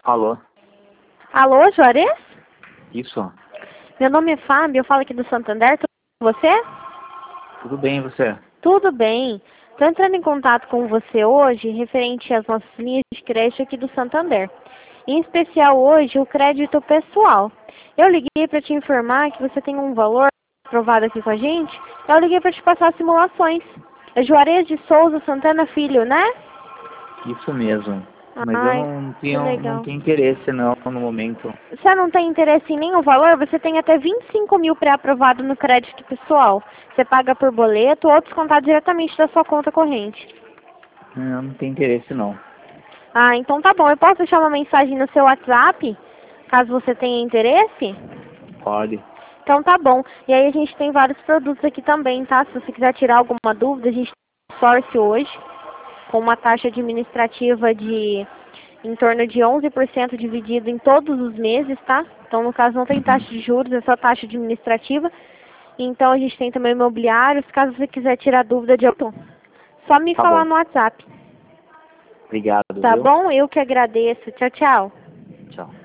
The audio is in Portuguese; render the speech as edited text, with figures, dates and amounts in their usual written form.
Alô? Alô, Juarez? Isso. Meu nome é Fábio, eu falo aqui do Santander. Tudo bem com você? Tudo bem, e você? Tudo bem. Estou entrando em contato com você hoje referente às nossas linhas de crédito aqui do Santander. Em especial hoje, o crédito pessoal. Eu liguei para te informar que você tem um valor aprovado aqui com a gente. Eu liguei para te passar simulações. É Juarez de Souza Santana Filho, né? Isso mesmo. Mas eu Ai, não que tenho, não legal. tenho interesse não no momento. Você não tem interesse em nenhum valor? Você tem até 25 mil pré-aprovado no crédito pessoal. Você paga por boleto ou descontar diretamente da sua conta corrente. Eu não tenho interesse não. Ah, então tá bom. Eu posso deixar uma mensagem no seu WhatsApp, caso você tenha interesse? Pode. Então tá bom. E aí a gente tem vários produtos aqui também, tá? Se você quiser tirar alguma dúvida, a gente tem consórcio hoje, com uma taxa administrativa de em torno de 11% dividido em todos os meses, tá? Então, no caso, não tem taxa de juros, é só taxa administrativa. Então, a gente tem também imobiliários, caso você quiser tirar dúvida de auto. Só me Tá falar bom. no WhatsApp. Obrigado, Tá viu? bom? Eu que agradeço. Tchau, tchau. Tchau.